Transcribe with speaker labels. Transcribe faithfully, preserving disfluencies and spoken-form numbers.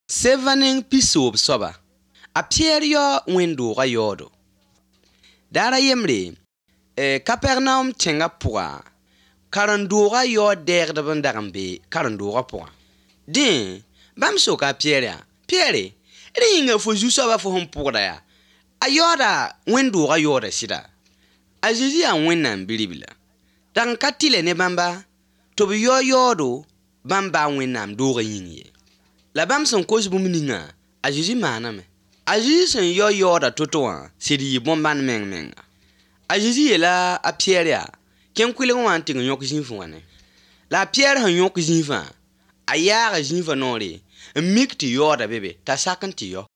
Speaker 1: Sevening pisob soba. A Pierre yo window ga yodo. Dara yemre. E Capernaum chenga poa. Karandura yo der de bandarambe. Karandura poa. Din. Bam so ka Pierre. Pierre. Ringa fo jusa fo hom poa ya. A yoda window ga yoda sida. A jiji a winnan bilibila. Dan katile ne bamba. Tobi yo yodo. Bamba winnam do ga yinye. La bam son cause bumininga. A jiji maname. A jiji son yo yoda totoa. Sidi bomban meng menga. A jiji yela a Pierre ya. Ken kwile wan ting yok jinfu wane. La Pierre han yok jinfa. A yaga jinfa nori. Mikti yoda bebe. Ta sakanti yo.